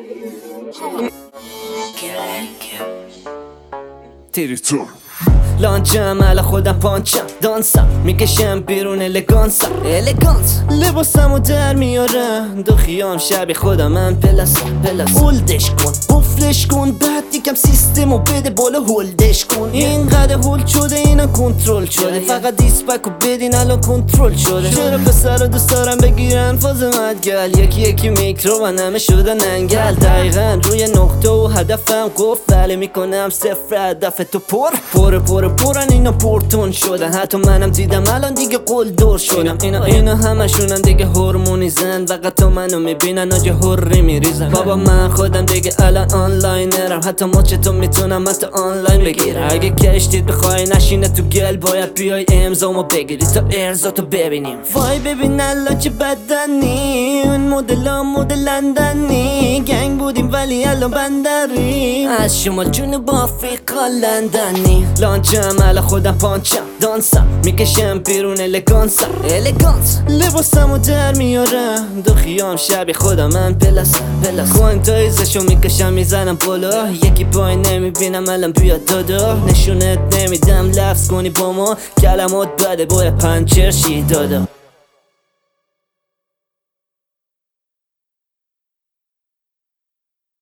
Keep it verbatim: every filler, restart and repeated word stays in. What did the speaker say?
تریتور لانچم علا خودم پانچم دانسم میکشم بیرون الگانسم الگانس لباسمو در میارم دو خیام شبیه خودم من پلسم پلسم هولدش کن قفلش کن بعد یکم سیستمو بده بالا هولدش کن اینقدر هولد شده اینا کنترل شده فقط دیسپکو بدین الان کنترل شده چرا پسرا دوست دارم بگیرن فاز مدگل یکی یکی میکرو و همه شدن انگل دقیقا روی نقطه و هدفم قفله میکنم صفر هدف تو پر پر پر پرن اینا پورتون شدن حتی منم دیدم الان دیگه قول دور شدم اینا اینا همشونن دیگه هورمونی زن فقط تو منو میبینن آجه هوری میریزن بابا من خودم دیگه الان آنلاینرم حتی مچ تو میتونم حتی آنلاین بگیرم اگه کشتید بخوای نشینه تو گل باید بیای امضامو بگیری تا ارزاتو ببینیم وای ببین الان چه بدنی اون مدلا مدل لندنی گنگ بودیم ولی الان بندریم از شمال جنوب آفریقا لندنی لانچم علا خودم پانچم دانسم میکشم بیرون الگانسم الگانس لباسمو در میارم دو خیام شبیه خودم من پلسم پلسم کوانتایزشو میکشم میزنم بالا یکی پایین نمیبینم الان بیاد دادا نشونت نمیدم لفظ کنی با ما کلمات بده باید پنچر شی دادا